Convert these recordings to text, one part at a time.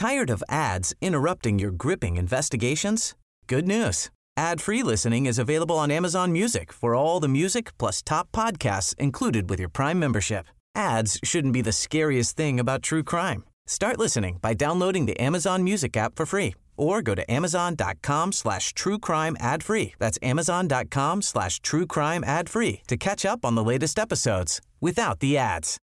Tired of ads interrupting your gripping investigations? Good news. Ad-free listening is available on Amazon Music for all the music plus top podcasts included with your Prime membership. Ads shouldn't be the scariest thing about true crime. Start listening by downloading the Amazon Music app for free or go to amazon.com/truecrime ad-free. That's amazon.com/truecrime ad-free to catch up on the latest episodes without the ads.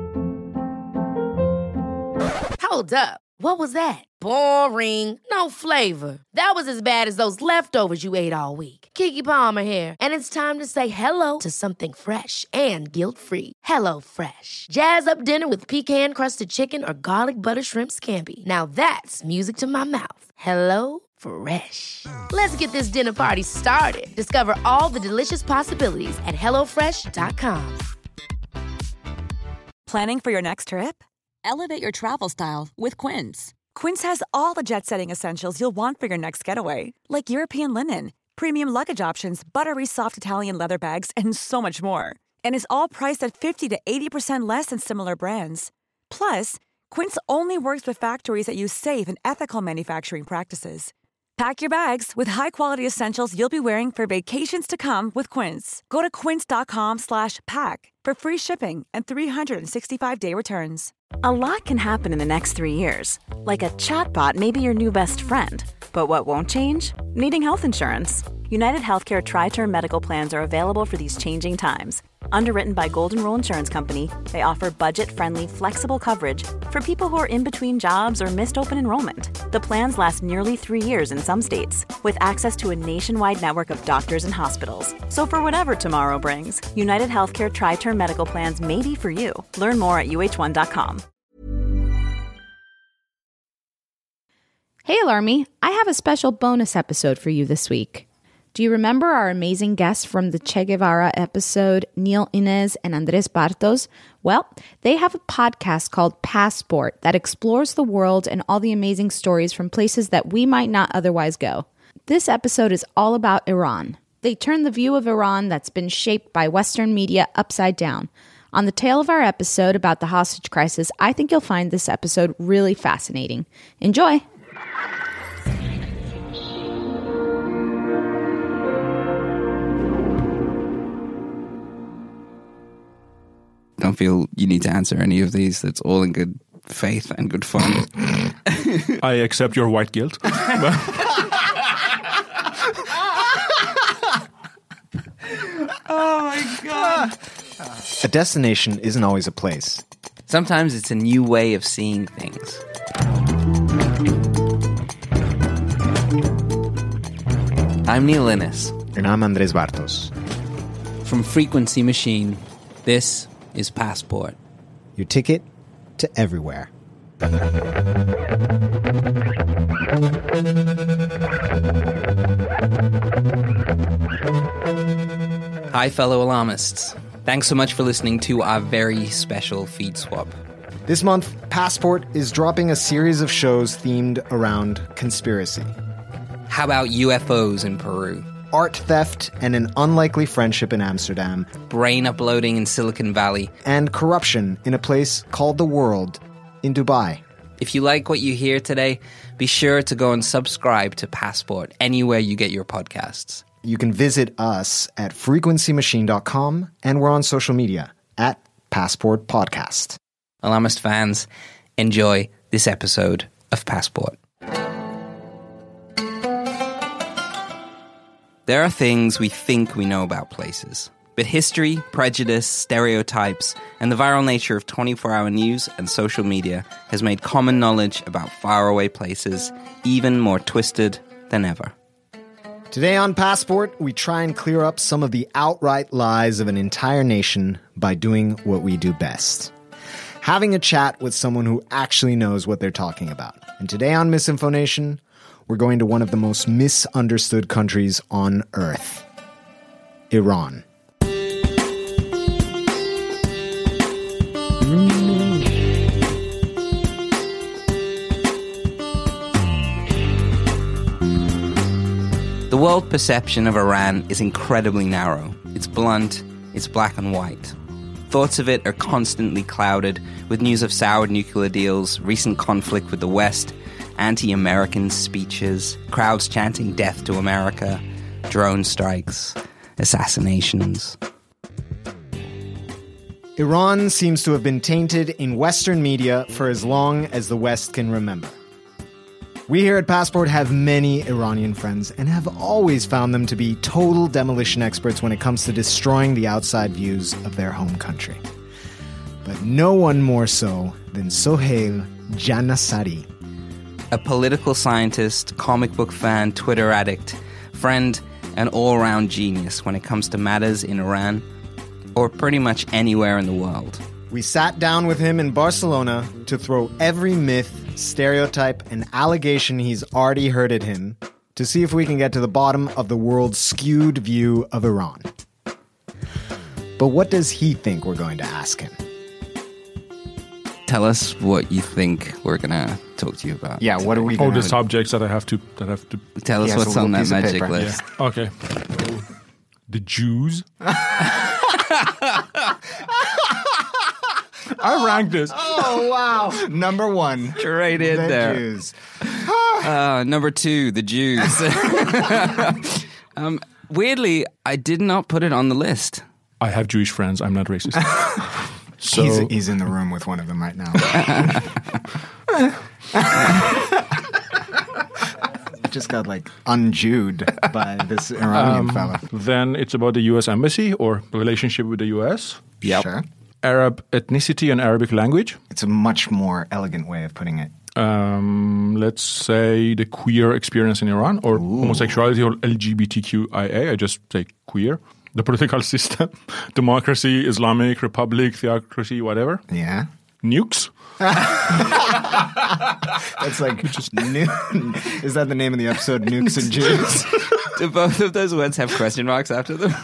Hold up. What was that? Boring. No flavor. That was as bad as those leftovers you ate all week. Keke Palmer here, and it's time to say hello to something fresh and guilt-free. Hello Fresh. Jazz up dinner with pecan-crusted chicken or garlic butter shrimp scampi. Now that's music to my mouth. Hello Fresh. Let's get this dinner party started. Discover all the delicious possibilities at hellofresh.com. Planning for your next trip? Elevate your travel style with Quince. Quince has all the jet-setting essentials you'll want for your next getaway, like European linen, premium luggage options, buttery soft Italian leather bags, and so much more. And is all priced at 50 to 80% less than similar brands. Plus, Quince only works with factories that use safe and ethical manufacturing practices. Pack your bags with high-quality essentials you'll be wearing for vacations to come with Quince. Go to quince.com/pack for free shipping and 365-day returns. A lot can happen in the next 3 years. Like a chatbot may be your new best friend. But what won't change? Needing health insurance. United Healthcare Tri-Term Medical Plans are available for these changing times. Underwritten by Golden Rule Insurance Company, they offer budget-friendly, flexible coverage for people who are in between jobs or missed open enrollment. The plans last nearly 3 years in some states, with access to a nationwide network of doctors and hospitals. So for whatever tomorrow brings, United Healthcare Tri-Term Medical Plans may be for you. Learn more at uh1.com. Hey, Alarmy, I have a special bonus episode for you this week. Do you remember our amazing guests from the Che Guevara episode, Neil Inez and Andres Bartos? Well, they have a podcast called Passport that explores the world and all the amazing stories from places that we might not otherwise go. This episode is all about Iran. They turn the view of Iran that's been shaped by Western media upside down. On the tail of our episode about the hostage crisis, I think you'll find this episode really fascinating. Enjoy! Don't feel you need to answer any of these. That's all in good faith and good fun. I accept your white guilt. Oh my God. A destination isn't always a place. Sometimes it's a new way of seeing things. I'm Neil Innes. And I'm Andres Bartos. From Frequency Machine, this is Passport. Your ticket to everywhere. Hi, fellow alarmists. Thanks so much for listening to our very special feed swap. This month, Passport is dropping a series of shows themed around conspiracy. How about UFOs in Peru? Art theft and an unlikely friendship in Amsterdam. Brain uploading in Silicon Valley. And corruption in a place called The World in Dubai. If you like what you hear today, be sure to go and subscribe to Passport anywhere you get your podcasts. You can visit us at frequencymachine.com, and we're on social media at Passport Podcast. Alarmist fans, enjoy this episode of Passport. There are things we think we know about places, but history, prejudice, stereotypes, and the viral nature of 24-hour news and social media has made common knowledge about faraway places even more twisted than ever. Today on Passport, we try and clear up some of the outright lies of an entire nation by doing what we do best. Having a chat with someone who actually knows what they're talking about. And today on Misinfonation, we're going to one of the most misunderstood countries on Earth, Iran. The world perception of Iran is incredibly narrow. It's blunt, it's black and white. thoughts of it are constantly clouded with news of soured nuclear deals, recent conflict with the West, anti-American speeches, crowds chanting death to America, drone strikes, assassinations. Iran seems to have been tainted in Western media for as long as the West can remember. We here at Passport have many Iranian friends and have always found them to be total demolition experts when it comes to destroying the outside views of their home country. But no one more so than Sohail Janasari. A political scientist, comic book fan, Twitter addict, friend, and all-round genius when it comes to matters in Iran or pretty much anywhere in the world. We sat down with him in Barcelona to throw every myth, stereotype, and allegation he's already heard at him to see if we can get to the bottom of the world's skewed view of Iran. But what does he think we're going to ask him? Tell us what you think we're going to talk to you about. Yeah, what are we going to... the subjects that I have to... Tell us what's on that magic list. Yeah. Okay. The Jews. I ranked this. Oh, wow. Number 1. Straight in the there. Jews. Number 2, the Jews. Weirdly, I did not put it on the list. I have Jewish friends. I'm not racist. So he's in the room with one of them right now. Just got unjewed by this Iranian fella. Then it's about the U.S. Embassy or relationship with the U.S. Yep. Sure. Arab ethnicity and Arabic language. It's a much more elegant way of putting it. Let's say the queer experience in Iran or homosexuality or LGBTQIA. I just say queer. The political system, democracy, Islamic Republic, theocracy, whatever. Yeah. Nukes. That's is that the name of the episode, Nukes and Jews? Do both of those words have question marks after them?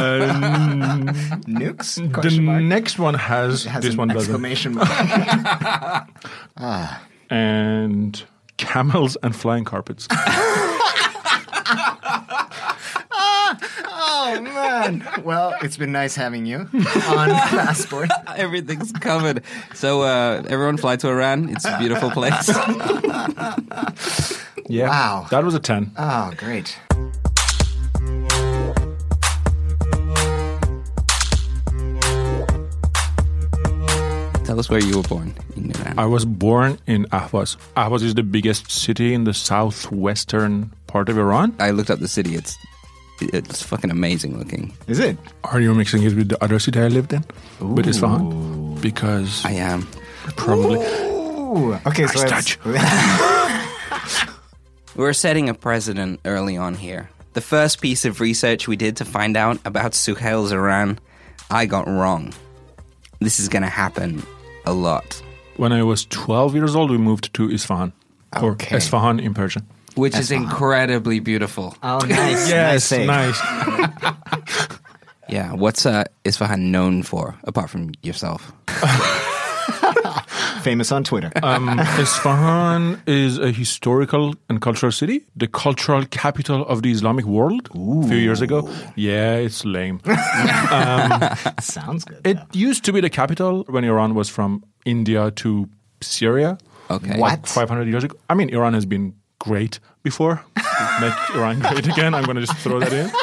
Nukes? The next one has this one doesn't. Exclamation mark. And camels and flying carpets. Oh, man. Well, it's been nice having you on Passport. Everything's covered. So everyone fly to Iran. It's a beautiful place. Yeah. Wow. That was a 10. Oh, great. Tell us where you were born in Iran. I was born in Ahvaz. Ahvaz is the biggest city in the southwestern part of Iran. I looked up the city. It's fucking amazing looking. Is it? Are you mixing it with the other city I lived in? Ooh. With Isfahan? Because I am. Probably. Ooh. Okay, so touch. We're setting a precedent early on here. The first piece of research we did to find out about Sohail's Iran, I got wrong. This is going to happen a lot. When I was 12 years old, we moved to Isfahan. Or Okay. Isfahan in Persian. Which is incredibly beautiful. Oh, nice. Yes, nice. Yeah, what's Isfahan known for, apart from yourself? Famous on Twitter. Isfahan is a historical and cultural city, the cultural capital of the Islamic world a few years ago. Yeah, it's lame. Sounds good. It used to be the capital when Iran was from India to Syria. Okay. What? 500 years ago. I mean, Iran has been great before. Make Iran great again. I'm going to just throw that in.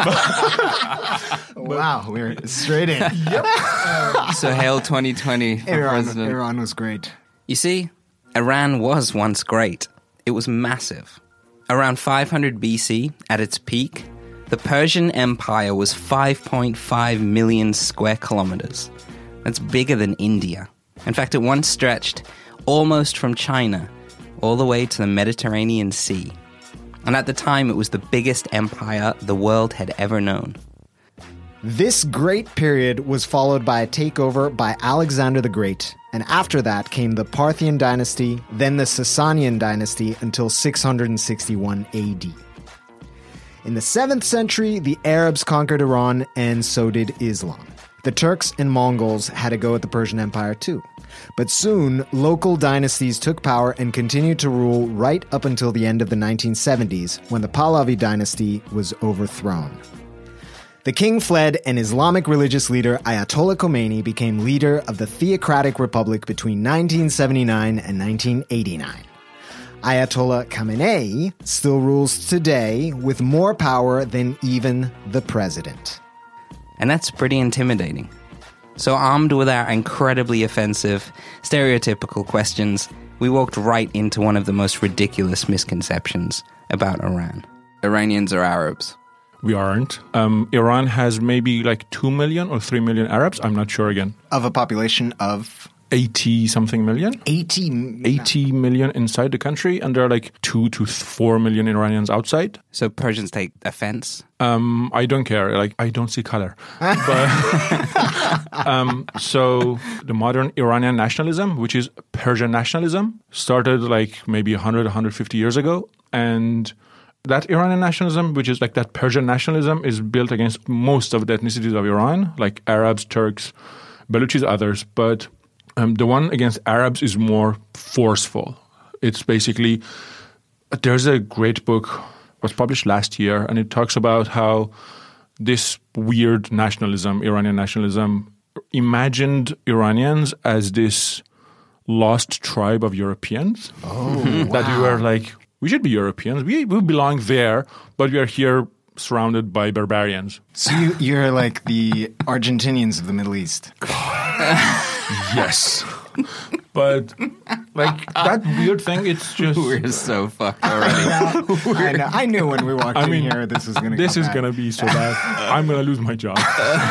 Wow, we're straight in. Sohail 2020 for president. Iran was great. You see, Iran was once great. It was massive. Around 500 BC, at its peak, the Persian Empire was 5.5 million square kilometers. That's bigger than India. In fact, it once stretched almost from China all the way to the Mediterranean Sea. And at the time, it was the biggest empire the world had ever known. This great period was followed by a takeover by Alexander the Great, and after that came the Parthian dynasty, then the Sasanian dynasty until 661 AD. In the 7th century, the Arabs conquered Iran, and so did Islam. The Turks and Mongols had a go at the Persian Empire too. But soon, local dynasties took power and continued to rule right up until the end of the 1970s, when the Pahlavi dynasty was overthrown. The king fled, and Islamic religious leader Ayatollah Khomeini became leader of the Theocratic Republic between 1979 and 1989. Ayatollah Khamenei still rules today with more power than even the president. And that's pretty intimidating. So armed with our incredibly offensive, stereotypical questions, we walked right into one of the most ridiculous misconceptions about Iran. Iranians are Arabs. We aren't. Iran has maybe like 2 million or 3 million Arabs. I'm not sure again. Of a population of 80-something million. 80 million inside the country, and there are like 2 to 4 million Iranians outside. So Persians take offense? I don't care. Like, I don't see color. But, so the modern Iranian nationalism, which is Persian nationalism, started like maybe 100, 150 years ago. And that Iranian nationalism, which is like that Persian nationalism, is built against most of the ethnicities of Iran, like Arabs, Turks, Baluchis, others. But the one against Arabs is more forceful. It's basically, there's a great book, was published last year, and it talks about how this weird nationalism, Iranian nationalism, imagined Iranians as this lost tribe of Europeans. Oh, that we were like, we should be Europeans. We belong there, but we are here surrounded by barbarians. So you're like the Argentinians of the Middle East. Yes. But like that weird thing, it's just... We're so fucked already. I knew when we walked in here this was going to This is going to be so bad. I'm going to lose my job.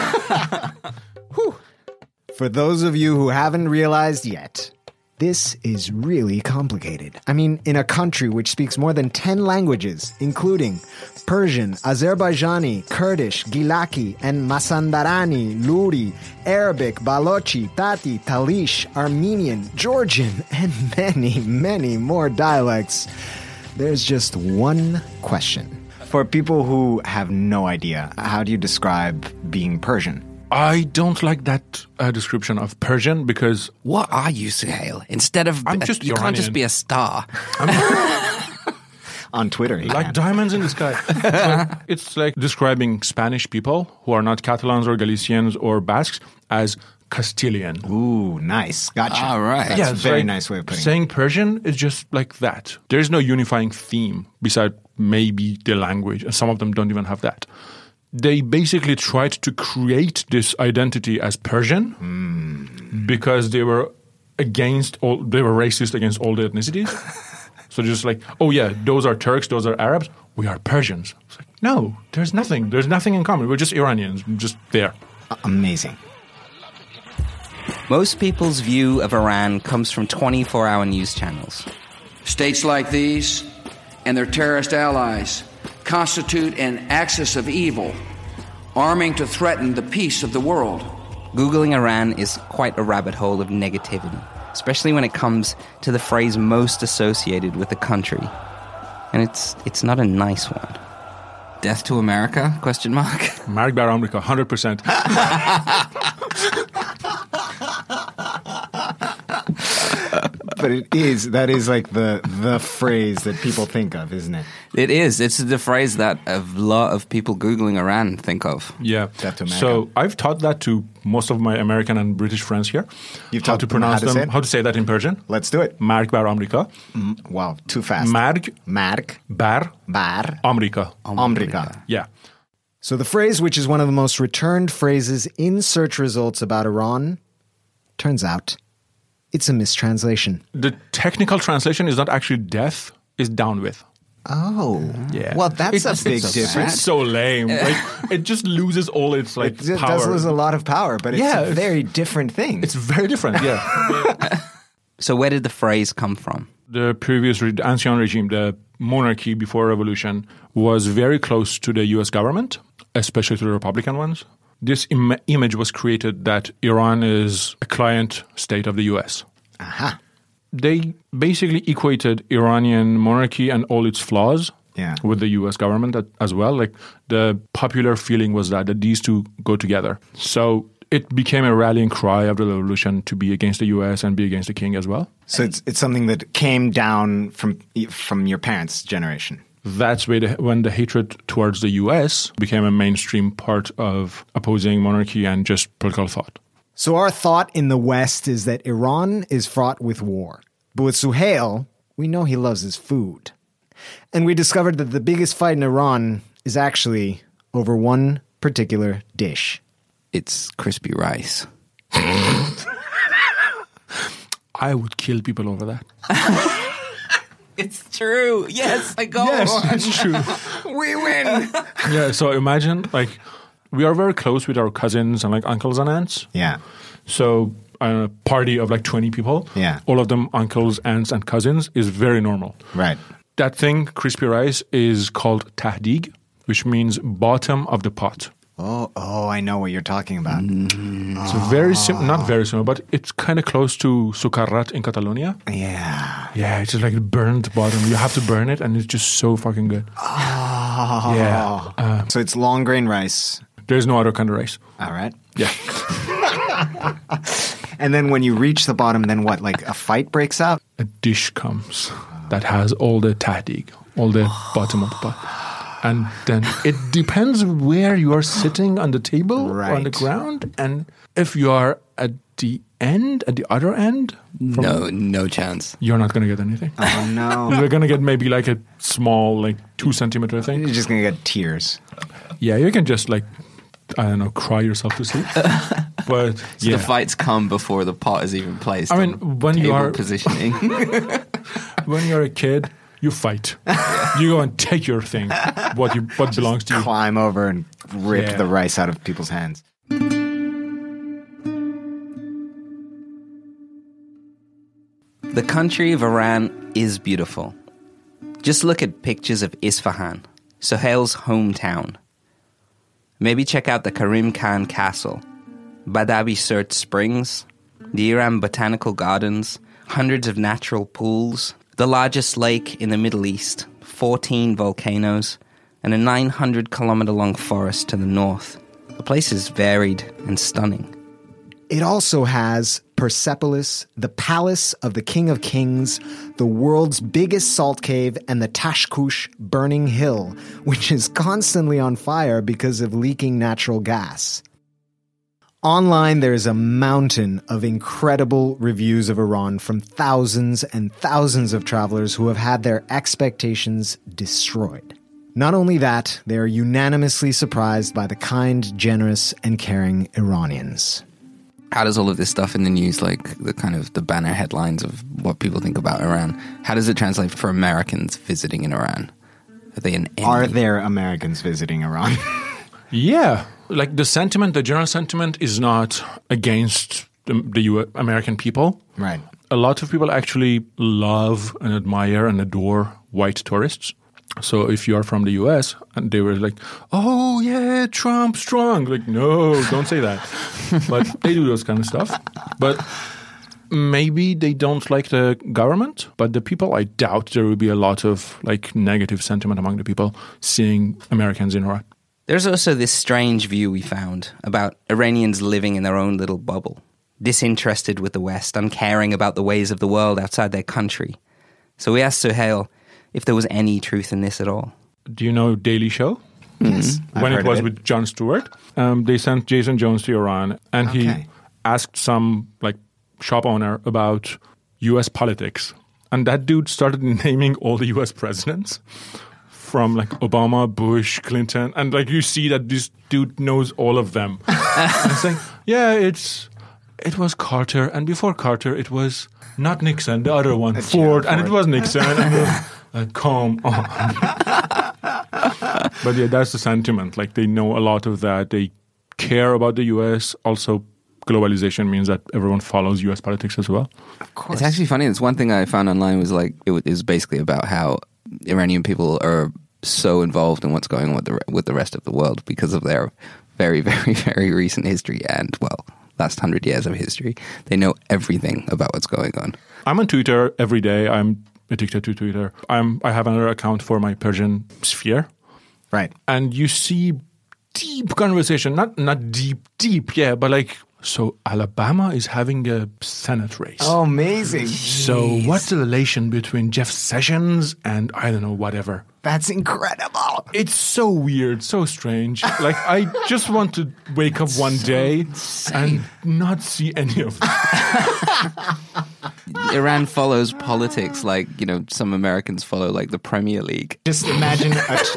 For those of you who haven't realized yet, this is really complicated. I mean, in a country which speaks more than 10 languages, including Persian, Azerbaijani, Kurdish, Gilaki, and Masandarani, Luri, Arabic, Balochi, Tati, Talish, Armenian, Georgian, and many, many more dialects, there's just one question. For people who have no idea, how do you describe being Persian? I don't like that description of Persian because... What are you, Suhail? Instead of... I'm just you Iranian. can't just be a star. On Twitter, like diamonds in the sky. It's like describing Spanish people who are not Catalans or Galicians or Basques as Castilian. Ooh, nice. Gotcha. All right. That's Yeah, a very like nice way of putting it. Saying Persian is just like that. There's no unifying theme beside maybe the language, and some of them don't even have that. They basically tried to create this identity as Persian because they were racist against all the ethnicities. So just like, oh yeah, those are Turks, those are Arabs, we are Persians. It's like, no, there's nothing in common. We're just Iranians, just there. Amazing. Most people's view of Iran comes from 24-hour news channels. States like these and their terrorist allies constitute an axis of evil, arming to threaten the peace of the world. Googling Iran is quite a rabbit hole of negativity, especially when it comes to the phrase most associated with the country. And it's not a nice one. Death to America? ? Mark Bar America, 100%. But that is like the phrase that people think of, isn't it? It is. It's the phrase that a lot of people Googling Iran think of. Yeah. Death to America. So I've taught that to most of my American and British friends here. You've taught them how to say it? How to say that in Persian. Let's do it. Mark Bar America. Wow, too fast. Mark Bar America. America. Yeah. So the phrase, which is one of the most returned phrases in search results about Iran, turns out it's a mistranslation. The technical translation is not actually death, it's down with. Oh. Yeah. Well, that's a big difference. It's so lame. Like, it just loses all its like It power. does lose a lot of power, but it's a very different thing. It's very different, yeah. So where did the phrase come from? The previous Ancien regime, the monarchy before revolution, was very close to the US government, especially to the Republican ones. This image was created that Iran is a client state of the US. Aha. They basically equated Iranian monarchy and all its flaws with the US government as well. Like the popular feeling was that these two go together. So it became a rallying cry of the revolution to be against the US and be against the king as well. So it's something that came down from your parents' generation. that's when the hatred towards the US became a mainstream part of opposing monarchy and just political thought. So our thought in the West is that Iran is fraught with war. But with Suhail, we know he loves his food. And we discovered that the biggest fight in Iran is actually over one particular dish. It's crispy rice. I would kill people over that. It's true. Yes, I go. Yes, it's true. We win. Yeah, so imagine, like, we are very close with our cousins and, like, uncles and aunts. Yeah. So a party of, like, 20 people. Yeah. All of them uncles, aunts, and cousins is very normal. Right. That thing, crispy rice, is called tahdig, which means bottom of the pot. Oh, I know what you're talking about. It's a very simple, not very simple, but it's kind of close to sucarrat in Catalonia. Yeah. Yeah, it's just like burnt bottom. You have to burn it, and it's just so fucking good. Oh. Yeah. So it's long grain rice. There's no other kind of rice. All right. Yeah. And then when you reach the bottom, then what? Like a fight breaks out? A dish comes that has all the tahdig, all the bottom of the pot. And then it depends where you are sitting on the table or on the ground. And if you are at the end, at the other end, no chance. You're not going to get anything. Oh, no. You're going to get maybe like a small, like 2 centimeter thing. You're just going to get tears. Yeah, you can just, like, I don't know, cry yourself to sleep. But so the fights come before the pot is even placed. I mean, when you are positioning, when you're a kid, you fight. You go and take your thing, what belongs to you. Climb over and rip the rice out of people's hands. The country of Iran is beautiful. Just look at pictures of Isfahan, Suhail's hometown. Maybe check out the Karim Khan Castle, Badawi Surt Springs, the Iran Botanical Gardens, hundreds of natural pools, the largest lake in the Middle East, 14 volcanoes, and a 900-kilometer-long forest to the north. The place is varied and stunning. It also has Persepolis, the palace of the King of Kings, the world's biggest salt cave, and the Tashkush burning hill, which is constantly on fire because of leaking natural gas. Online, there is a mountain of incredible reviews of Iran from thousands and thousands of travelers who have had their expectations destroyed. Not only that, they are unanimously surprised by the kind, generous, and caring Iranians. How does all of this stuff in the news, like the kind of the banner headlines of what people think about Iran, how does it translate for Americans visiting in Iran? Are there Americans visiting Iran? Yeah. Like the general sentiment is not against the American people. Right. A lot of people actually love and admire and adore white tourists. So if you are from the US and they were like, oh yeah, Trump strong. Like, no, don't say that. But they do those kind of stuff. But maybe they don't like the government. But the people, I doubt there will be a lot of like negative sentiment among the people seeing Americans in Iran. There's also this strange view we found about Iranians living in their own little bubble, disinterested with the West, uncaring about the ways of the world outside their country. So we asked Suhail if there was any truth in this at all. Do you know Daily Show? Yes. When it was with Jon Stewart, they sent Jason Jones to Iran, and he asked some like shop owner about U.S. politics. And that dude started naming all the U.S. presidents. From like Obama, Bush, Clinton, and like you see that this dude knows all of them. And it's like, yeah, it was Carter, and before Carter, it was not Nixon, the other one, Ford, and it was Nixon. And come on. But yeah, that's the sentiment. Like they know a lot of that. They care about the U.S. Also, globalization means that everyone follows U.S. politics as well. Of course. It's actually funny. It's one thing I found online was like it was basically about how Iranian people are so involved in what's going on with the rest of the world because of their very, very, very recent history and, well, last 100 years of history. They know everything about what's going on. I'm on Twitter every day. I'm addicted to Twitter. I have another account for my Persian sphere. Right. And you see deep conversation, not deep, yeah, but like So Alabama is having a Senate race. Oh, amazing. So what's the relation between Jeff Sessions and I don't know, whatever? That's incredible. It's so weird, so strange. Like, I just want to wake up one day and not see any of that. Iran follows politics like, some Americans follow like the Premier League. Just imagine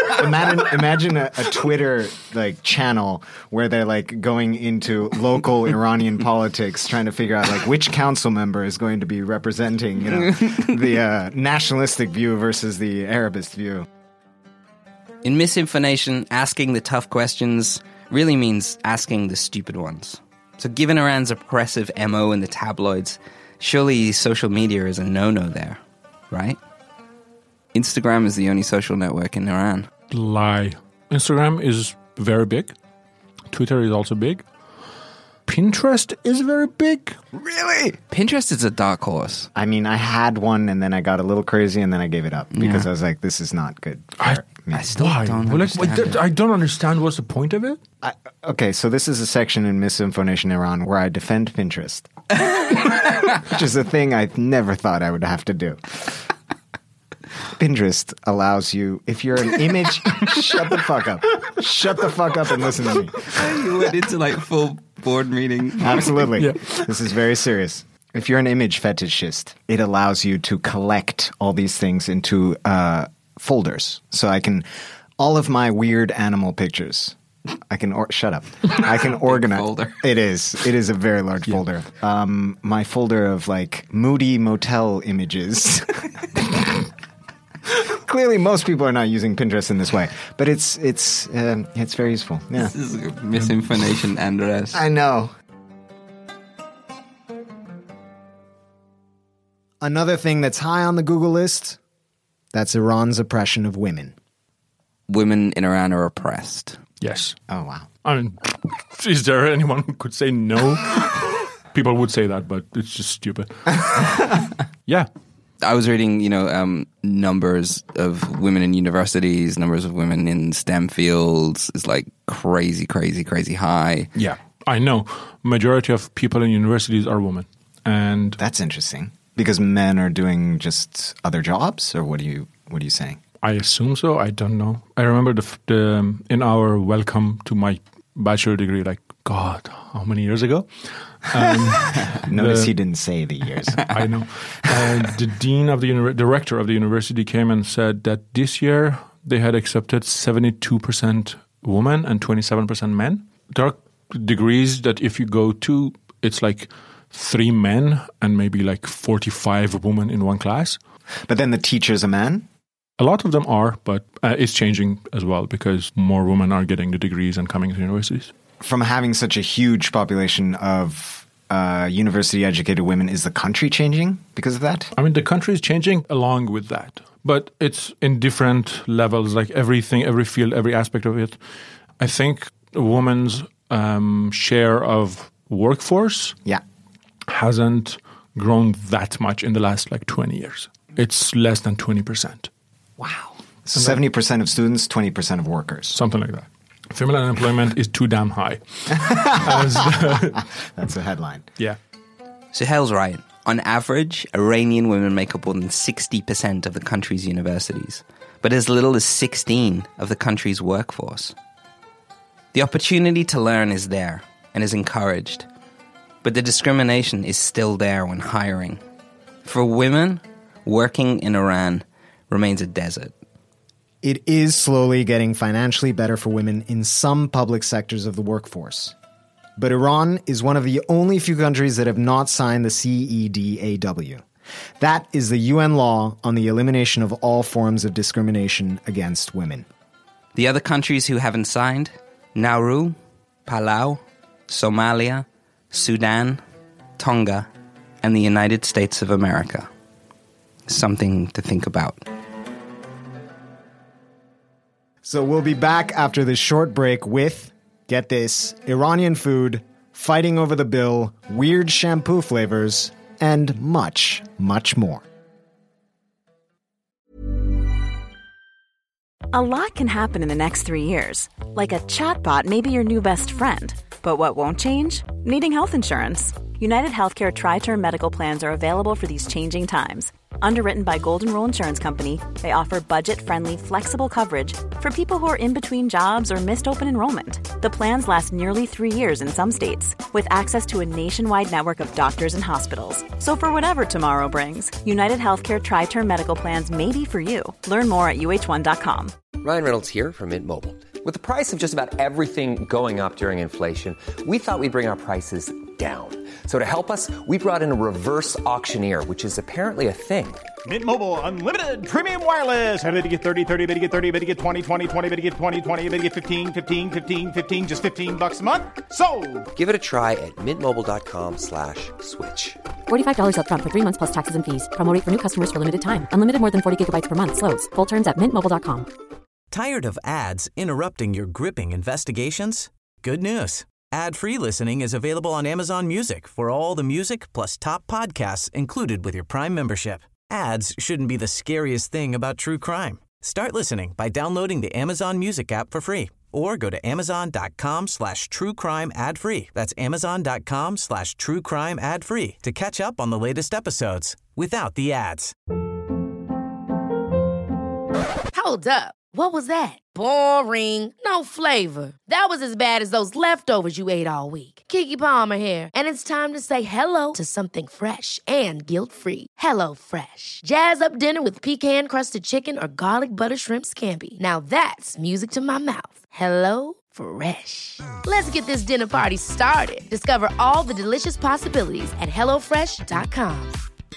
a Twitter like channel where they're like going into local Iranian politics, trying to figure out like which council member is going to be representing, the nationalistic view versus the Arabist view. In Misinformation, asking the tough questions really means asking the stupid ones. So given Iran's oppressive MO in the tabloids, surely social media is a no-no there, right? Instagram is the only social network in Iran. Lie. Instagram is very big. Twitter is also big. Pinterest is very big. Really? Pinterest is a dark horse. I mean, I had one and then I got a little crazy and then I gave it up because I was like, this is not good. I still don't understand it. I don't understand what's the point of it. Okay, so this is a section in Misinformation Iran where I defend Pinterest, which is a thing I never thought I would have to do. Pinterest allows you, if you're an image, shut the fuck up. Shut the fuck up and listen to me. You went into like full board meeting. Absolutely. Yeah. This is very serious. If you're an image fetishist, it allows you to collect all these things into folders. So all of my weird animal pictures, shut up. I can organize. Folder. It is a very large folder. My folder of like moody motel images. Clearly, most people are not using Pinterest in this way, but it's very useful. Yeah. This is Misinformation, Andres. I know. Another thing that's high on the Google list, that's Iran's oppression of women. Women in Iran are oppressed. Yes. Oh, wow. I mean, is there anyone who could say no? People would say that, but it's just stupid. Yeah. I was reading, numbers of women in universities, numbers of women in STEM fields is like crazy, crazy, crazy high. Yeah, I know. Majority of people in universities are women. And that's interesting. Because men are doing just other jobs, or what are you saying? I assume so. I don't know. I remember in our welcome to my bachelor degree, like, God, how many years ago? Notice he didn't say the years. I know. The dean of the director of the university came and said that this year they had accepted 72% women and 27% men. There are degrees that if you go to, it's like 3 men and maybe like 45 women in one class. But then the teacher's a man? A lot of them are, but it's changing as well because more women are getting the degrees and coming to universities. From having such a huge population of university-educated women, is the country changing because of that? I mean, the country is changing along with that, but it's in different levels, like everything, every field, every aspect of it. I think a woman's share of workforce hasn't grown that much in the last 20 years. It's less than 20%. Wow. 70% of students, 20% of workers. Something like that. Female unemployment is too damn high. That's a headline. Yeah. Suhail's right. On average, Iranian women make up more than 60% of the country's universities, but as little as 16% of the country's workforce. The opportunity to learn is there and is encouraged, but the discrimination is still there when hiring. For women, working in Iran remains a desert. It is slowly getting financially better for women in some public sectors of the workforce. But Iran is one of the only few countries that have not signed the CEDAW. That is the UN law on the elimination of all forms of discrimination against women. The other countries who haven't signed: Nauru, Palau, Somalia, Sudan, Tonga, and the United States of America. Something to think about. So we'll be back after this short break with, get this, Iranian food, fighting over the bill, weird shampoo flavors, and much, much more. A lot can happen in the next 3 years. Like a chatbot may be your new best friend. But what won't change? Needing health insurance. United Healthcare Tri-Term Medical Plans are available for these changing times. Underwritten by Golden Rule Insurance Company, they offer budget-friendly, flexible coverage for people who are in between jobs or missed open enrollment. The plans last nearly 3 years in some states, with access to a nationwide network of doctors and hospitals. So for whatever tomorrow brings, United Healthcare Tri-Term Medical Plans may be for you. Learn more at uh1.com. Ryan Reynolds here from Mint Mobile. With the price of just about everything going up during inflation, we thought we'd bring our prices down. So to help us, we brought in a reverse auctioneer, which is apparently a thing. Mint Mobile Unlimited Premium Wireless. How to get 30, 30, bit to get 30, bit to get 20, 20, 20, bit to get 20, 20, bit to get 15, 15, 15, 15, just $15 a month? Sold! Give it a try at mintmobile.com/switch. $45 up front for 3 months plus taxes and fees. Promo rate for new customers for limited time. Unlimited more than 40 gigabytes per month. Slows full terms at mintmobile.com. Tired of ads interrupting your gripping investigations? Good news. Ad-free listening is available on Amazon Music for all the music plus top podcasts included with your Prime membership. Ads shouldn't be the scariest thing about true crime. Start listening by downloading the Amazon Music app for free or go to amazon.com/truecrime ad-free. That's amazon.com/truecrime ad-free to catch up on the latest episodes without the ads. Hold up. What was that? Boring. No flavor. That was as bad as those leftovers you ate all week. Keke Palmer here, and it's time to say hello to something fresh and guilt-free. Hello Fresh. Jazz up dinner with pecan-crusted chicken or garlic butter shrimp scampi. Now that's music to my mouth. Hello Fresh. Let's get this dinner party started. Discover all the delicious possibilities at hellofresh.com.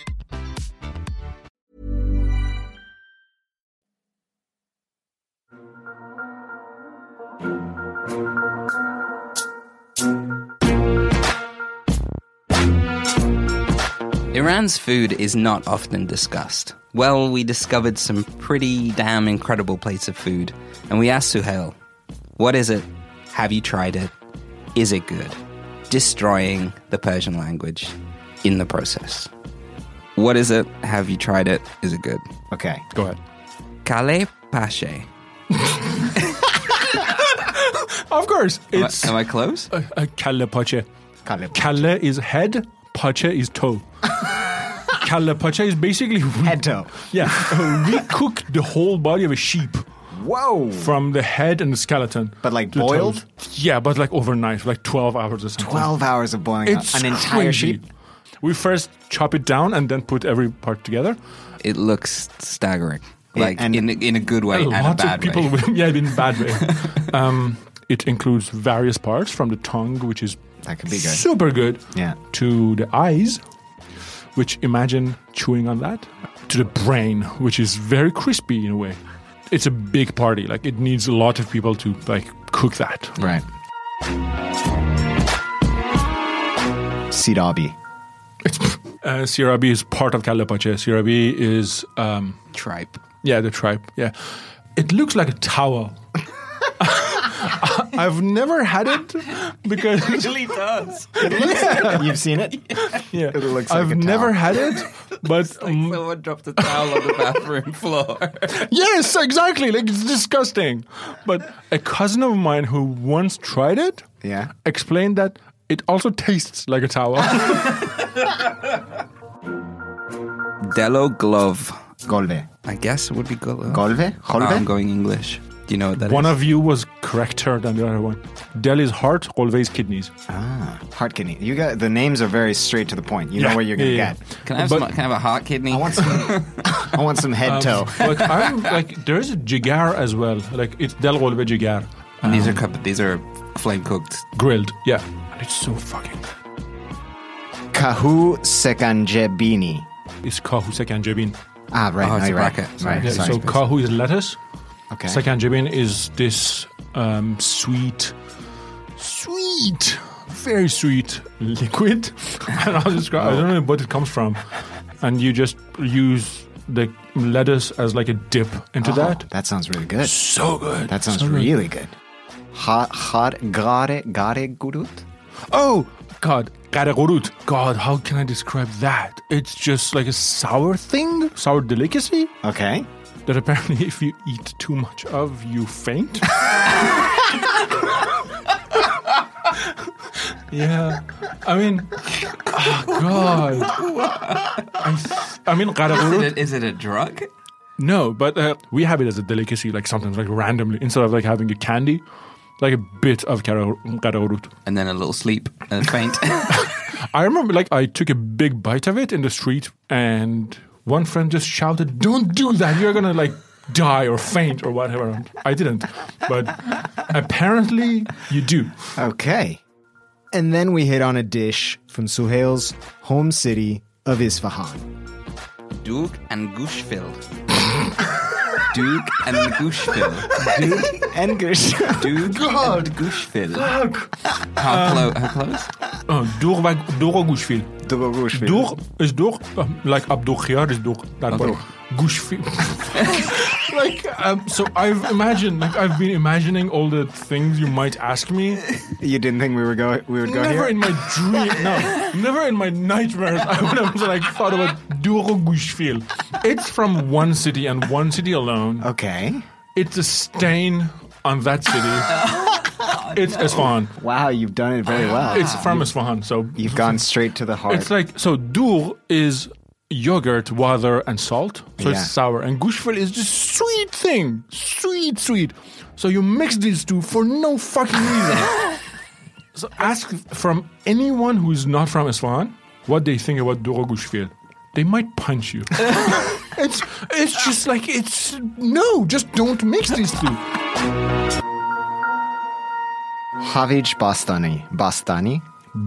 Iran's food is not often discussed. Well, we discovered some pretty damn incredible plates of food, and we asked Suhail, what is it? Have you tried it? Is it good? Destroying the Persian language in the process. What is it? Have you tried it? Is it good? Okay. Go ahead. Kale Pashe. Of course. Am I close? Kalle pache. Kalle is head, pache is toe. Kalle pache is basically... Head toe. Yeah. We cook the whole body of a sheep. Whoa. From the head and the skeleton. But like boiled? Yeah, but like overnight, like 12 hours or something. 12 hours of boiling it's an entire crazy. sheep? We first chop it down and then put every part together. It looks staggering. Like, in a good way and a bad way. Yeah, in a bad way. It includes various parts from the tongue, which is that could be good. Super good, yeah, to the eyes, which imagine chewing on that, to the brain, which is very crispy in a way. It's a big party. Like, it needs a lot of people to like cook that. Right. Sirabi. Sirabi is part of Kalle pache. Sirabi is... tripe. Yeah, the tripe. Yeah. It looks like a towel. I've never had it because... It really does. You've seen it? Yeah. It looks like I've never had it, but... It's like someone dropped a towel on the bathroom floor. Yes, exactly. Like, it's disgusting. But a cousin of mine who once tried it explained that it also tastes like a towel. Delo glove. Golve. I guess it would be glove. Golve? I'm going English. Do you know what that One is? of you was correcter than the other one. Del is heart, Golve is kidneys. Ah, heart kidney. You got the names are very straight to the point. You know what you're going to get. Can I have a heart kidney? I want some head toe. But I'm like, there's a jigar as well. Like, it's Del Golve jigar. And these are flame cooked, grilled. Yeah, and it's so fucking good. Kahu sekanjebini. It's kahu sekanjebin. Ah, right. Oh, it's a right. bracket. Right. Yeah, Sorry, so kahu is lettuce. Okay. Sekanjebin is this sweet, very sweet liquid. And I'll describe. I don't know what it comes from. And you just use the lettuce as like a dip into that. That sounds really good. So good. That sounds really good. Gare gurut? Oh, God. Gare gurut. God, how can I describe that? It's just like a sour thing, sour delicacy. Okay. That apparently if you eat too much of, you faint. Yeah. I mean, oh God. I mean, qaraqurut. Is it a drug? No, but we have it as a delicacy, like sometimes, like randomly, instead of like having a candy, like a bit of qaraqurut. And then a little sleep and faint. I remember, like, I took a big bite of it in the street, and one friend just shouted, "Don't do that! You're gonna like die or faint or whatever." I didn't, but apparently you do. Okay. And then we hit on a dish from Suhail's home city of Isfahan. Doog and Gushfil. Doog and Gushfil. Doog and Gushfil. Doog and Gushfil. How close? Doog og Gushfil. Doog Gushfil. Doog is doog, like Abdul Khiyar is doog. That one. Gushfil. Like, so I've been imagining all the things you might ask me. You didn't think we would go Never here? Never in my dream, no. Never in my nightmares I would have like thought about Doog og Gushfil. It's from one city and one city alone. Okay. It's a stain on that city. It's Isfahan. Wow, you've done it very well. It's from Isfahan, so you've gone straight to the heart. It's like, so doog is yogurt, water, and salt. So it's sour. And gushfil is just sweet thing. Sweet. So you mix these two for no fucking reason. So ask from anyone who's not from Isfahan what they think about doog or gushfil. They might punch you. It's just like, no, just don't mix these two. Havij Bastani. Bastani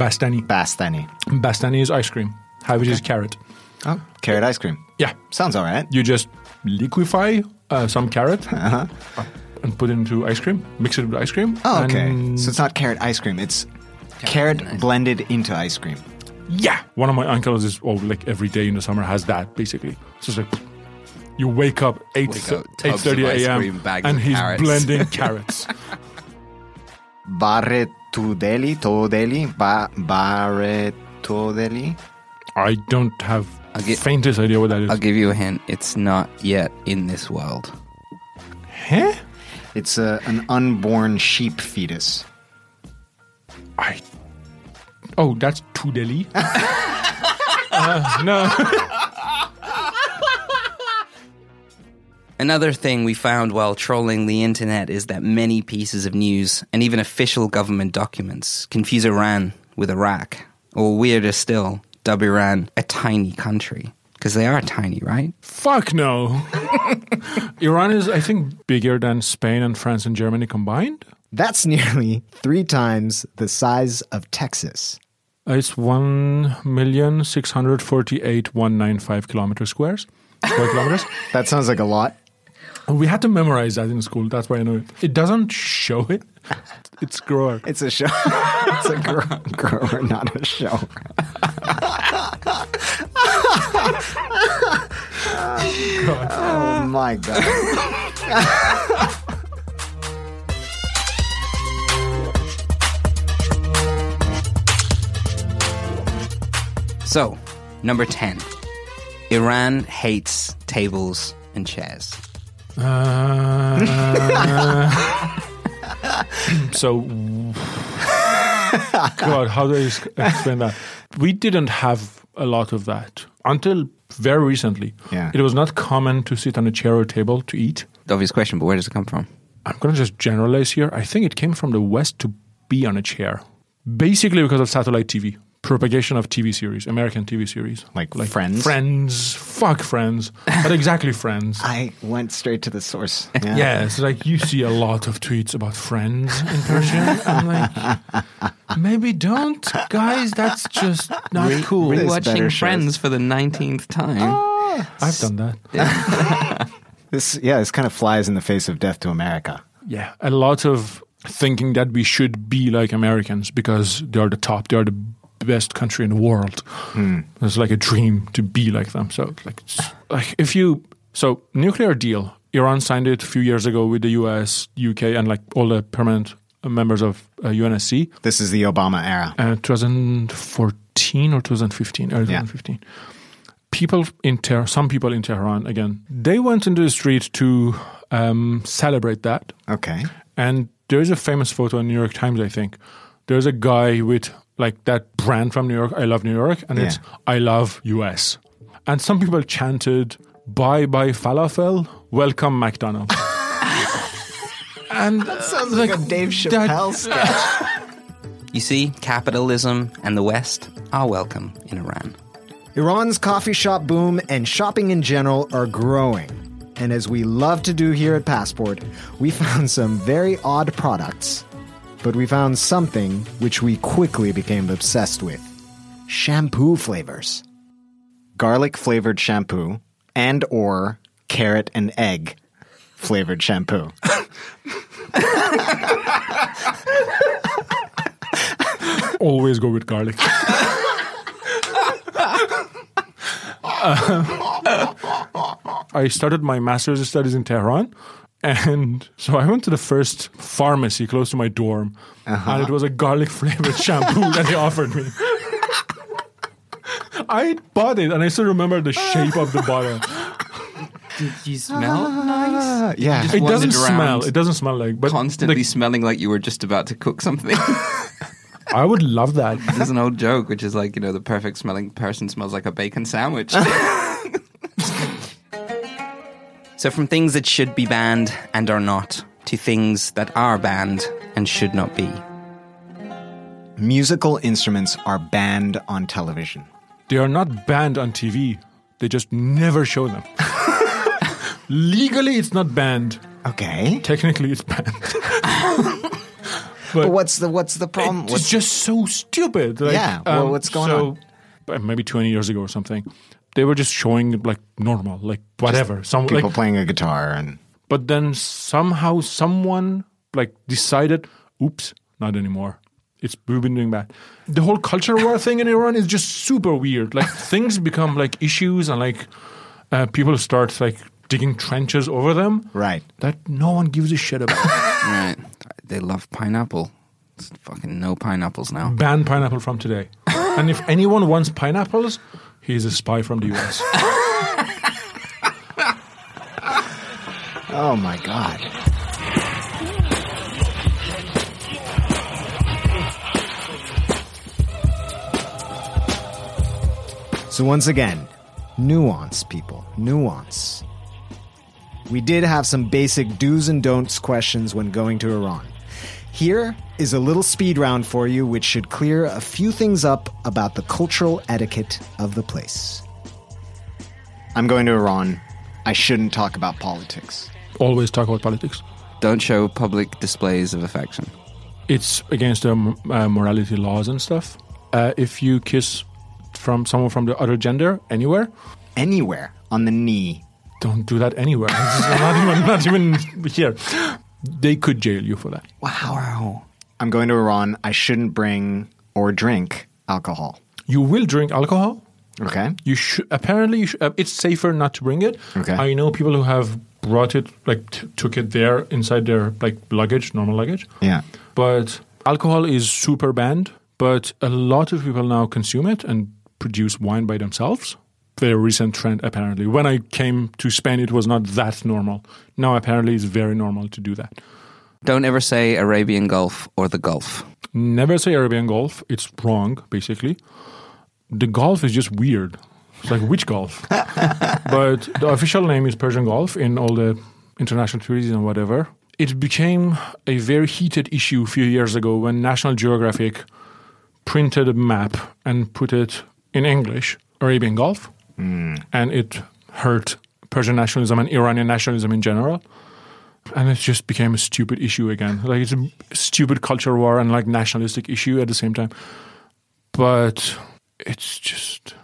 is ice cream. Havij is carrot. Oh, carrot ice cream. Yeah. Sounds all right. You just liquefy some carrot and put it into ice cream, mix it with ice cream. Oh, okay. So it's not carrot ice cream. It's carrot blended into ice cream. Yeah. One of my uncles is, like every day in the summer has that, basically. So it's like, you wake up 8:30 a.m. and he's blending carrots. Barretudeli? I don't have the faintest idea what that is. I'll give you a hint. It's not yet in this world. Huh? It's an unborn sheep fetus. Oh, that's Tudeli? No. Another thing we found while trolling the internet is that many pieces of news and even official government documents confuse Iran with Iraq, or weirder still, dub Iran a tiny country. Because they are tiny, right? Fuck no. Iran is, I think, bigger than Spain and France and Germany combined. That's nearly 3 times the size of Texas. It's 1,648,195 kilometers squares. Square kilometers. That sounds like a lot. We had to memorize that in school. That's why I know it. It doesn't show it. It's grower. It's a show. It's a grower, not a show. Oh my God. So, number 10. Iran hates tables and chairs. So, God, how do I explain that? We didn't have a lot of that until very recently. Yeah. It was not common to sit on a chair or table to eat. The obvious question, but where does it come from? I'm going to just generalize here. I think it came from the West to be on a chair. Basically because of satellite TV. Propagation of TV series, American TV series. Like Friends? Friends. Fuck Friends. Not exactly Friends. I went straight to the source. Yeah, it's like you see a lot of tweets about Friends in Persian. I'm like, maybe don't, guys. That's just not cool. Rewatching Friends for the 19th time. I've done that. This kind of flies in the face of Death to America. Yeah, a lot of thinking that we should be like Americans because they're the top, they're the best country in the world. It's like a dream to be like them. So nuclear deal. Iran signed it a few years ago with the US, UK, and like all the permanent members of UNSC. This is the Obama era. 2014 or 2015, early 2015. Some people in Tehran, again, they went into the street to celebrate that. Okay. And there's a famous photo in New York Times, I think. There's a guy with like that brand from New York, I love New York, and it's I love US. And some people chanted, bye bye falafel, welcome McDonald's. And that sounds like a Dave Chappelle sketch. You see, capitalism and the West are welcome in Iran. Iran's coffee shop boom and shopping in general are growing. And as we love to do here at Passport, we found some very odd products. But we found something which we quickly became obsessed with. Shampoo flavors. Garlic-flavored shampoo and or carrot and egg flavored shampoo. Always go with garlic. I started my master's studies in Tehran, and so I went to the first pharmacy close to my dorm, and it was a garlic-flavored shampoo that they offered me. I bought it, and I still remember the shape of the bottle. Did you smell nice? Yeah. It doesn't smell. It doesn't smell like... But constantly smelling like you were just about to cook something. I would love that. There's an old joke, which is like, the perfect smelling person smells like a bacon sandwich. So from things that should be banned and are not, to things that are banned and should not be. Musical instruments are banned on television. They are not banned on TV. They just never show them. Legally, it's not banned. Okay. Technically, it's banned. But what's the problem? It's just so stupid. Like, what's going on? Maybe 20 years ago or something, they were just showing it like normal, like whatever. Some people playing a guitar and. But then somehow someone like decided, oops, not anymore. We've been doing that. The whole culture war thing in Iran is just super weird. Like things become like issues, and like people start like digging trenches over them. Right. That no one gives a shit about. Right. They love pineapple. It's fucking no pineapples now. Ban pineapple from today. And if anyone wants pineapples, he's a spy from the US. Oh my God. So once again, nuance, people. Nuance. We did have some basic do's and don'ts questions when going to Iran. Here is a little speed round for you, which should clear a few things up about the cultural etiquette of the place. I'm going to Iran. I shouldn't talk about politics. Always talk about politics. Don't show public displays of affection. It's against the morality laws and stuff. If you kiss from someone from the other gender anywhere, on the knee, don't do that anywhere. not even here. They could jail you for that. Wow. I'm going to Iran. I shouldn't bring or drink alcohol. You will drink alcohol. Okay. You should. Apparently, it's safer not to bring it. Okay. I know people who have brought it, like took it there inside their like luggage, normal luggage. Yeah. But alcohol is super banned. But a lot of people now consume it and produce wine by themselves. Very recent trend, apparently. When I came to Spain, it was not that normal. Now, apparently, it's very normal to do that. Don't ever say Arabian Gulf or the Gulf. Never say Arabian Gulf. It's wrong, basically. The Gulf is just weird. It's like, which Gulf? But the official name is Persian Gulf in all the international treaties and whatever. It became a very heated issue a few years ago when National Geographic printed a map and put it in English, Arabian Gulf. And it hurt Persian nationalism and Iranian nationalism in general. And it just became a stupid issue again. Like, it's a stupid culture war and like nationalistic issue at the same time. But it's just...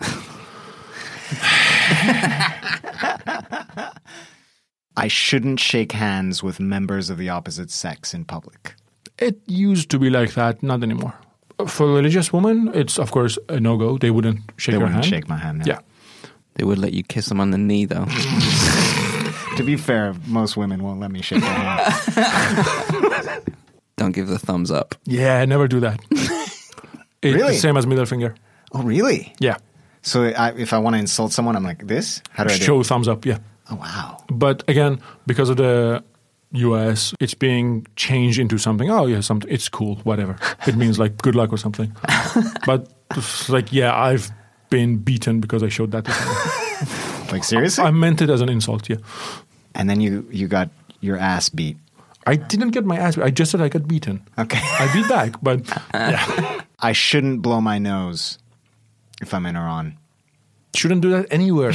I shouldn't shake hands with members of the opposite sex in public. It used to be like that, not anymore. For religious women, it's, of course, a no-go. They wouldn't shake your hand. They wouldn't shake my hand, Yeah. They would let you kiss them on the knee, though. To be fair, most women won't let me shake their hand. Don't give the thumbs up. Yeah, never do that. It's Really? the same as middle finger. Oh, really? Yeah. So if I want to insult someone, I'm like this? How do I do Show it? thumbs up, yeah. Oh, wow. But again, because of the US, it's being changed into something. Oh, yeah, something. It's cool, whatever. It means like good luck or something. But it's like, yeah, I've been beaten because I showed that to someone. Like, seriously? I meant it as an insult, yeah. And then you got your ass beat. I didn't get my ass beat. I just said I got beaten. Okay. I beat back, but yeah. I shouldn't blow my nose if I'm in Iran. Shouldn't do that anywhere.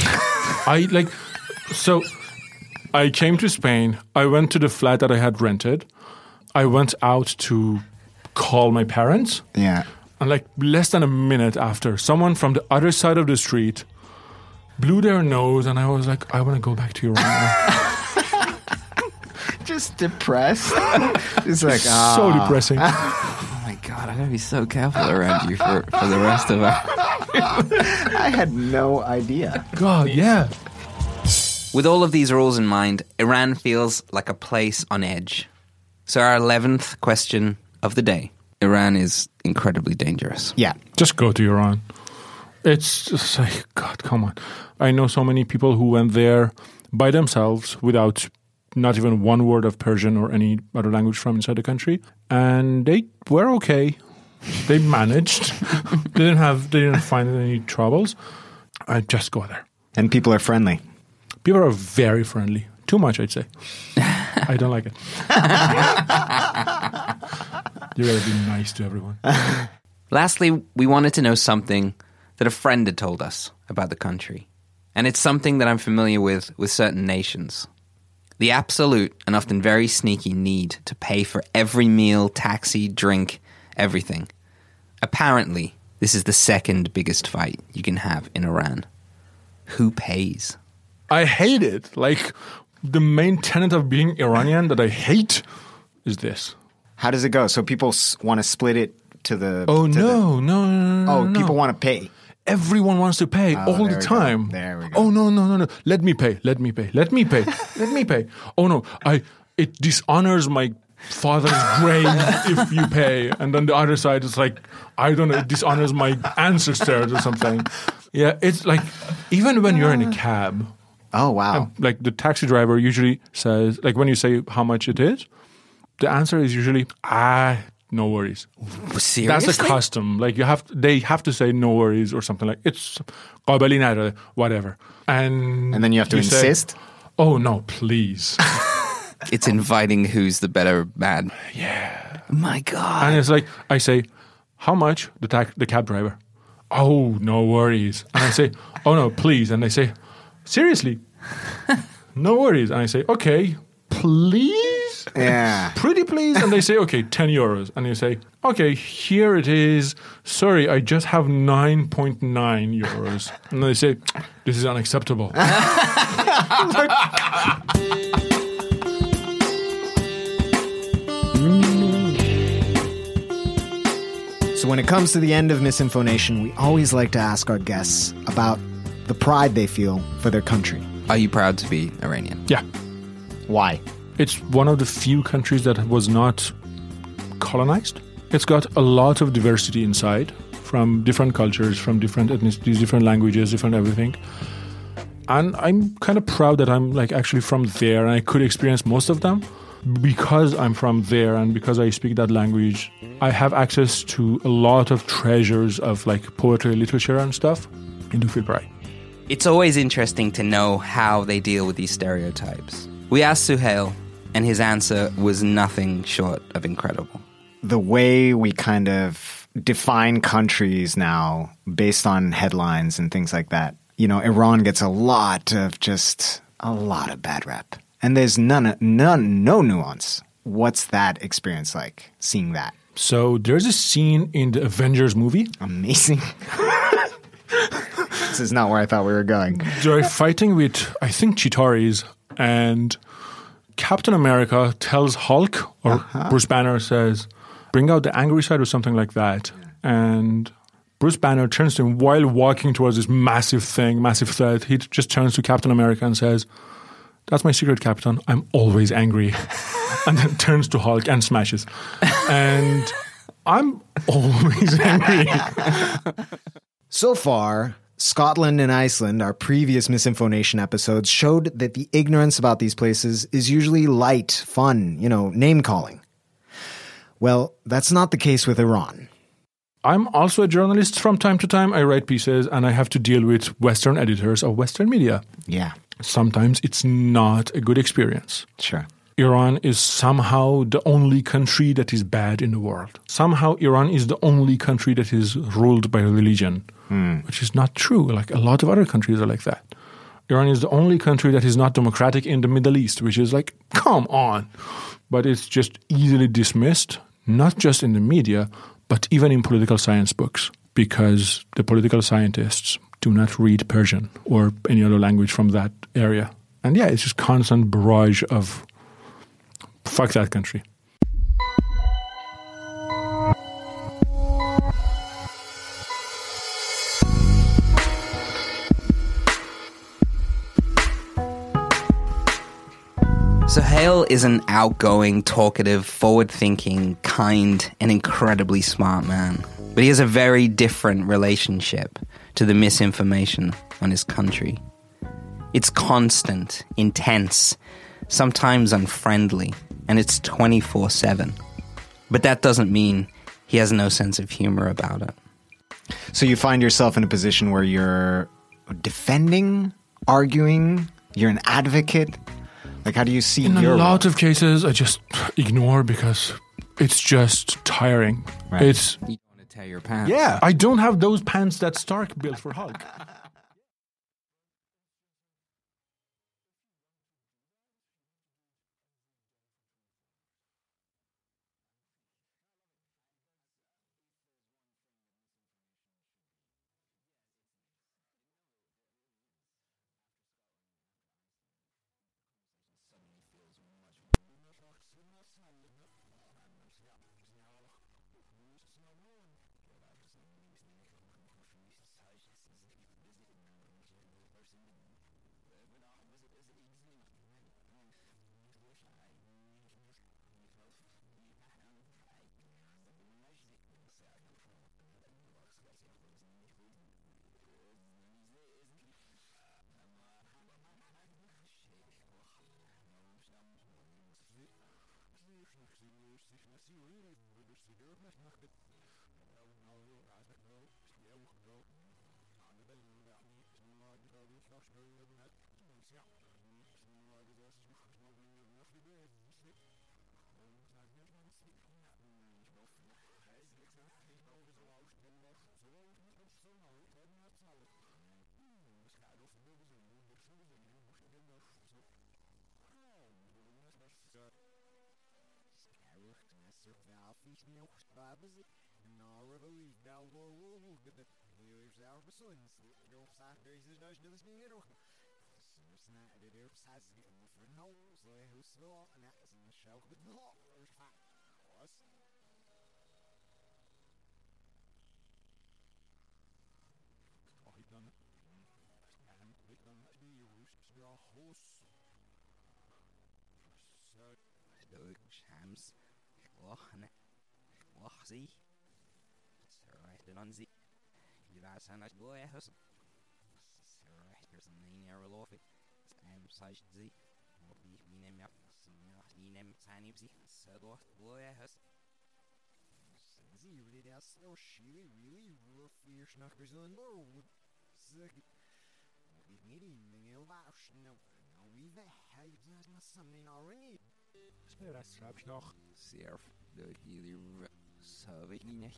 So I came to Spain. I went to the flat that I had rented. I went out to call my parents. Yeah. And like less than a minute after, someone from the other side of the street blew their nose, and I was like, I want to go back to Iran now. Just depressed. It's like, so depressing. Oh my God, I'm going to be so careful around you for the rest of our... I had no idea. God, yeah. With all of these rules in mind, Iran feels like a place on edge. So our 11th question of the day. Iran is incredibly dangerous. Yeah. Just go to Iran. It's just like, God, come on. I know so many people who went there by themselves without not even one word of Persian or any other language from inside the country. And they were okay. They managed. They didn't find any troubles. I just go there. And people are friendly. People are very friendly. Too much, I'd say. I don't like it. You gotta be nice to everyone. Lastly, we wanted to know something that a friend had told us about the country. And it's something that I'm familiar with certain nations. The absolute and often very sneaky need to pay for every meal, taxi, drink, everything. Apparently, this is the second biggest fight you can have in Iran. Who pays? I hate it. Like, the main tenet of being Iranian that I hate is this. How does it go? So people want to split it to the... No. People want to pay. Everyone wants to pay all the time. There we go. Oh, no. Let me pay. Oh, no. It dishonors my father's grave if you pay. And then the other side is like, I don't know, it dishonors my ancestors or something. Yeah, it's like, even when you're in a cab. Oh, wow. Like the taxi driver usually says, like when you say how much it is, the answer is usually, no worries. Seriously? That's a custom. Like they have to say no worries or something like it's قابلی نداره, whatever. And then you have to insist? Oh no, please. It's inviting who's the better man. Yeah. My God. And it's like I say, how much? The cab driver. Oh, no worries. And I say, oh no, please. And they say, seriously? No worries. And I say, okay, please? Yeah. Pretty please? And they say, okay, 10 euros. And you say, okay, here it is. Sorry, I just have 9.9 euros. And they say, this is unacceptable. So when it comes to the end of Misinfonation, we always like to ask our guests about the pride they feel for their country. Are you proud to be Iranian? Yeah. Why? It's one of the few countries that was not colonized. It's got a lot of diversity inside, from different cultures, from different ethnicities, different languages, different everything. And I'm kind of proud that I'm like actually from there and I could experience most of them. Because I'm from there and because I speak that language, I have access to a lot of treasures of like poetry, literature and stuff. I do feel pride. It's always interesting to know how they deal with these stereotypes. We asked Suhail, and his answer was nothing short of incredible. The way we kind of define countries now based on headlines and things like that. You know, Iran gets a lot of bad rap. And there's no nuance. What's that experience like, seeing that? So there's a scene in the Avengers movie. Amazing. This is not where I thought we were going. They're fighting with, I think, Chitaris, and Captain America tells Hulk, or Bruce Banner says, bring out the angry side or something like that. And Bruce Banner turns to him while walking towards this massive threat. He just turns to Captain America and says, that's my secret, Captain. I'm always angry. And then turns to Hulk and smashes. And I'm always angry. So far, Scotland and Iceland, our previous Misinformation episodes, showed that the ignorance about these places is usually light, fun, name-calling. Well, that's not the case with Iran. I'm also a journalist. From time to time, I write pieces, and I have to deal with Western editors of Western media. Yeah. Sometimes it's not a good experience. Sure. Iran is somehow the only country that is bad in the world. Somehow Iran is the only country that is ruled by religion, which is not true. Like a lot of other countries are like that. Iran is the only country that is not democratic in the Middle East, which is like, come on. But it's just easily dismissed, not just in the media, but even in political science books, because the political scientists do not read Persian or any other language from that area. And yeah, it's just constant barrage of fuck that country. Suhail is an outgoing, talkative, forward-thinking, kind, and incredibly smart man. But he has a very different relationship to the misinformation on his country. It's constant, intense, sometimes unfriendly, and it's 24/7. But that doesn't mean he has no sense of humor about it. So you find yourself in a position where you're defending, arguing, you're an advocate. Like, how do you see in your a lot role? of cases, I just ignore because it's just tiring. Right. It's You don't want to tear your pants. yeah. I don't have those pants that Stark built for Hulk. Shams, Lochne, Lochzi, Serrahtanzi, Livasanas Boyahus, Serrahters and Narolofi, Sam Sajzi, Minem Inem Sanipsi, Sedor Boyahus. Really, that's so shitty, really rough your schnackers on the road. We've made him a lash now. We've had something already. Spera strapsch nog. Serf, de jullie zou ik niet.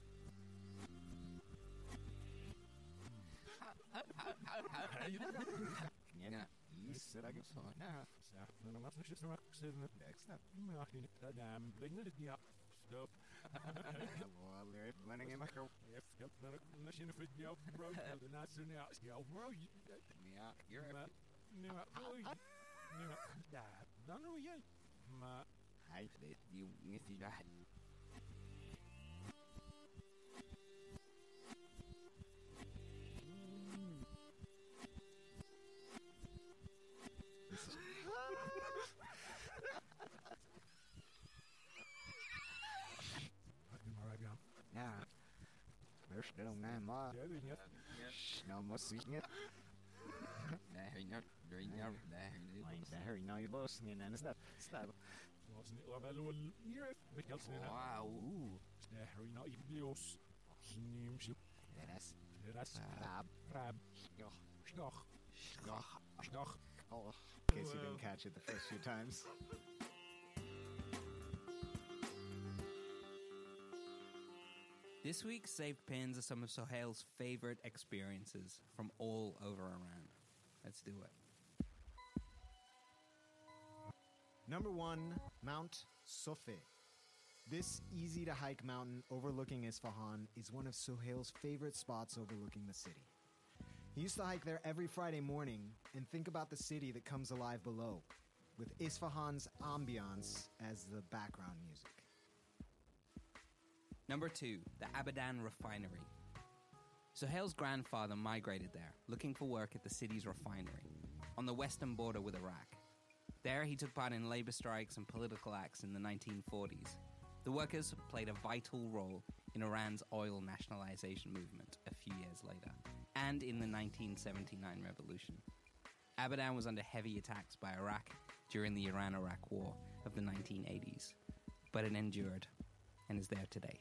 Ja, is er eigenlijk zo. Ja, Dan mag je zo zitten. Next step. Mag je niet dan brengen het ja. Stop. Well, they're running in my car. Yep, dan als je een video bro, dan is er ja, ja, bro. Ja, you're ja, ja, dan hoe jij. Maar hij deed die niet die daar. Ja. We're still 9 miles. ja, weet je. In case you didn't catch it the first few times. This week's saved pins are some of Sohail's favorite experiences from all over Iran. Let's do it. Number 1, Mount Sofe. This easy-to-hike mountain overlooking Isfahan is one of Sohail's favorite spots overlooking the city. He used to hike there every Friday morning and think about the city that comes alive below, with Isfahan's ambiance as the background music. Number 2, the Abadan Refinery. Sohail's grandfather migrated there, looking for work at the city's refinery, on the western border with Iraq. There, he took part in labor strikes and political acts in the 1940s. The workers played a vital role in Iran's oil nationalization movement a few years later, and in the 1979 revolution. Abadan was under heavy attacks by Iraq during the Iran-Iraq War of the 1980s, but it endured and is there today.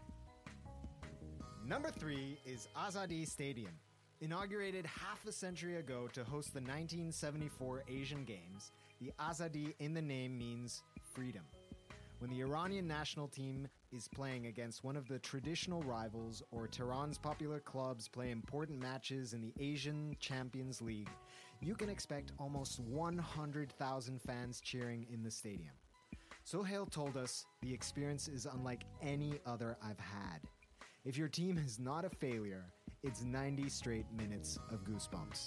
Number 3 is Azadi Stadium. Inaugurated half a century ago to host the 1974 Asian Games, the Azadi in the name means freedom. When the Iranian national team is playing against one of the traditional rivals or Tehran's popular clubs play important matches in the Asian Champions League, you can expect almost 100,000 fans cheering in the stadium. Sohail told us the experience is unlike any other I've had. If your team is not a failure, it's 90 straight minutes of goosebumps.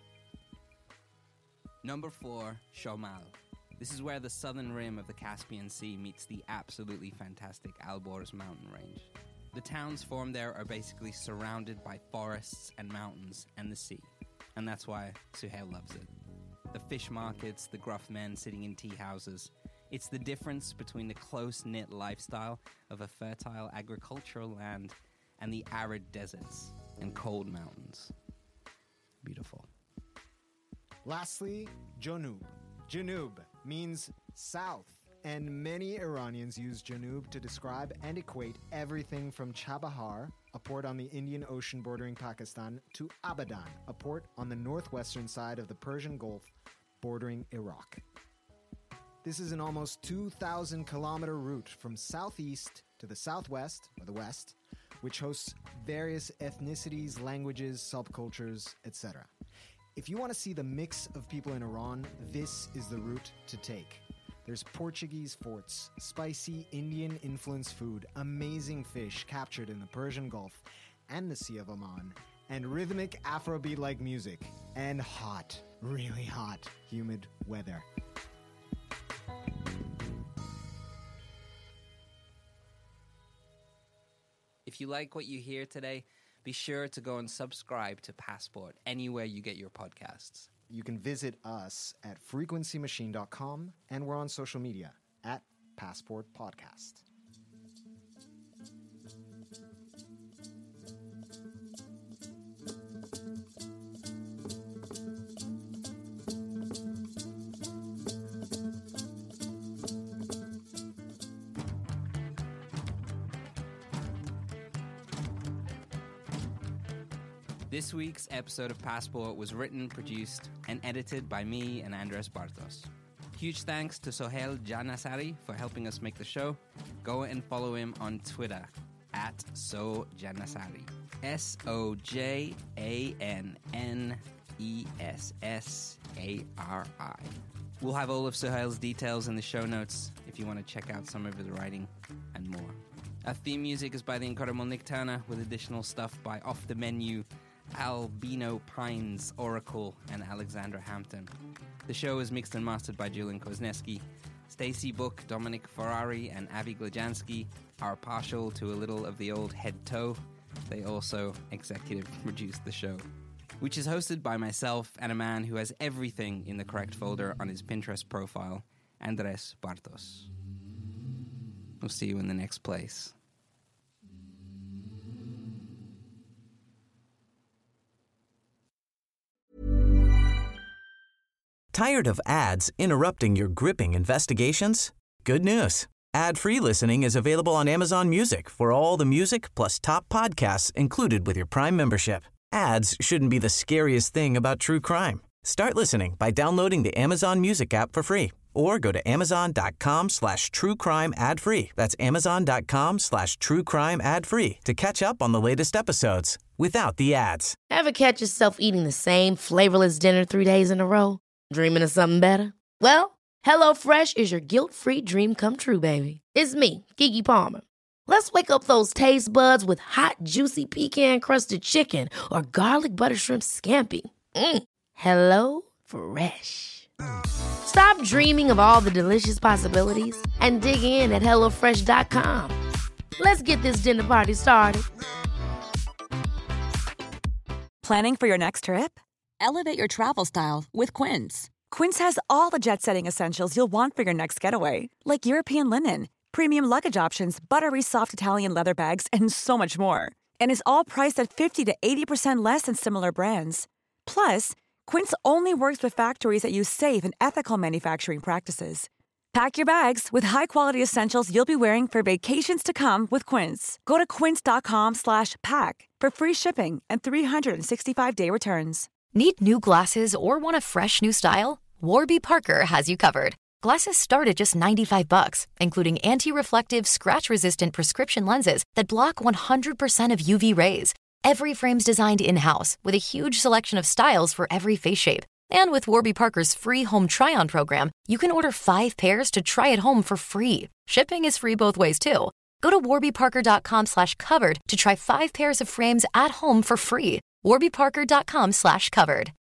Number 4, Shomal. This is where the southern rim of the Caspian Sea meets the absolutely fantastic Alborz mountain range. The towns formed there are basically surrounded by forests and mountains and the sea, and that's why Sohail loves it. The fish markets, the gruff men sitting in tea houses. It's the difference between the close-knit lifestyle of a fertile agricultural land and the arid deserts and cold mountains. Beautiful. Lastly, Junub. Junub means south, and many Iranians use Junub to describe and equate everything from Chabahar, a port on the Indian Ocean bordering Pakistan, to Abadan, a port on the northwestern side of the Persian Gulf bordering Iraq. This is an almost 2,000-kilometer route from southeast to the southwest, or the west, which hosts various ethnicities, languages, subcultures, etc. If you want to see the mix of people in Iran, this is the route to take. There's Portuguese forts, spicy Indian-influenced food, amazing fish captured in the Persian Gulf and the Sea of Oman, and rhythmic Afrobeat-like music, and hot, really hot, humid weather. If you like what you hear today, be sure to go and subscribe to Passport anywhere you get your podcasts. You can visit us at frequencymachine.com, and we're on social media at Passport Podcast. This week's episode of Passport was written, produced, and edited by me and Andres Bartos. Huge thanks to Sohail Janasari for helping us make the show. Go and follow him on Twitter at SoJanasari. SoJannessari. We'll have all of Sohail's details in the show notes if you want to check out some of his writing and more. Our theme music is by the incredible Nick Turner, with additional stuff by Off the Menu, Albino Pines, Oracle, and Alexandra Hampton. The show is mixed and mastered by Julian Kozneski. Stacey Book, Dominic Ferrari, and Avi Glajanski are partial to a little of the old head toe. They also executive produced the show, which is hosted by myself and a man who has everything in the correct folder on his Pinterest profile, Andres Bartos. We'll see you in the next place. Tired of ads interrupting your gripping investigations? Good news. Ad-free listening is available on Amazon Music for all the music plus top podcasts included with your Prime membership. Ads shouldn't be the scariest thing about true crime. Start listening by downloading the Amazon Music app for free or go to amazon.com/truecrime ad-free. That's amazon.com/truecrime ad-free to catch up on the latest episodes without the ads. Ever catch yourself eating the same flavorless dinner 3 days in a row? Dreaming of something better? Well, HelloFresh is your guilt-free dream come true, baby. It's me, Keke Palmer. Let's wake up those taste buds with hot, juicy pecan-crusted chicken or garlic butter shrimp scampi. Hello Fresh. Stop dreaming of all the delicious possibilities and dig in at HelloFresh.com. Let's get this dinner party started. Planning for your next trip? Elevate your travel style with Quince. Quince has all the jet-setting essentials you'll want for your next getaway, like European linen, premium luggage options, buttery soft Italian leather bags, and so much more. And is all priced at 50 to 80% less than similar brands. Plus, Quince only works with factories that use safe and ethical manufacturing practices. Pack your bags with high-quality essentials you'll be wearing for vacations to come with Quince. Go to quince.com/pack for free shipping and 365-day returns. Need new glasses or want a fresh new style? Warby Parker has you covered. Glasses start at just $95, including anti-reflective, scratch-resistant prescription lenses that block 100% of UV rays. Every frame's designed in-house with a huge selection of styles for every face shape. And with Warby Parker's free home try-on program, you can order 5 pairs to try at home for free. Shipping is free both ways, too. Go to warbyparker.com/covered to try 5 pairs of frames at home for free. warbyparker.com/covered.